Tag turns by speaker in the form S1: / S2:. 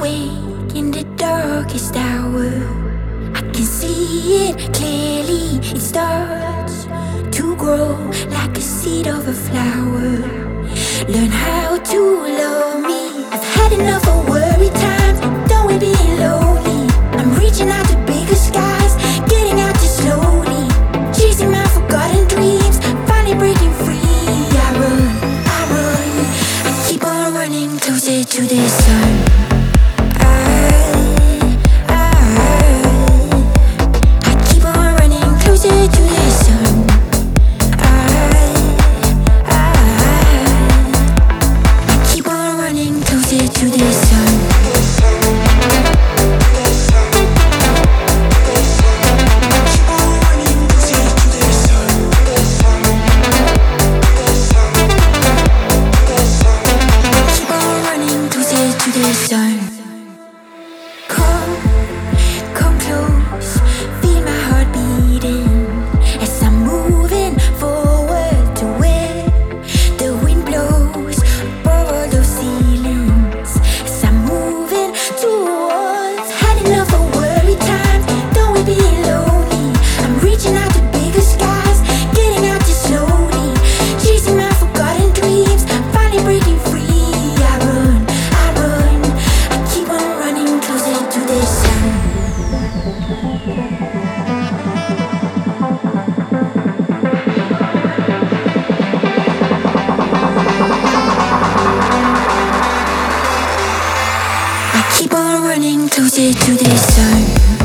S1: awake in the darkest hour. I can see it clearly. It starts to grow like a seed of a flower. Learn how to love me. I've had enough of worry times. Done with being lonely. I'm reaching out to bigger skies, getting out just slowly, chasing my forgotten dreams, finally breaking free. I run, I keep on running closer to the sun. Come close, feel my heart beating as I'm moving forward to where the wind blows above all those ceilings. As I'm moving towards, had enough of worry times, done with being lonely. I'm reaching out to bigger skies, getting out just slowly, chasing my forgotten dreams, finally breaking free. I run, I keep on running closer to the sun. I keep on running closer to the sun.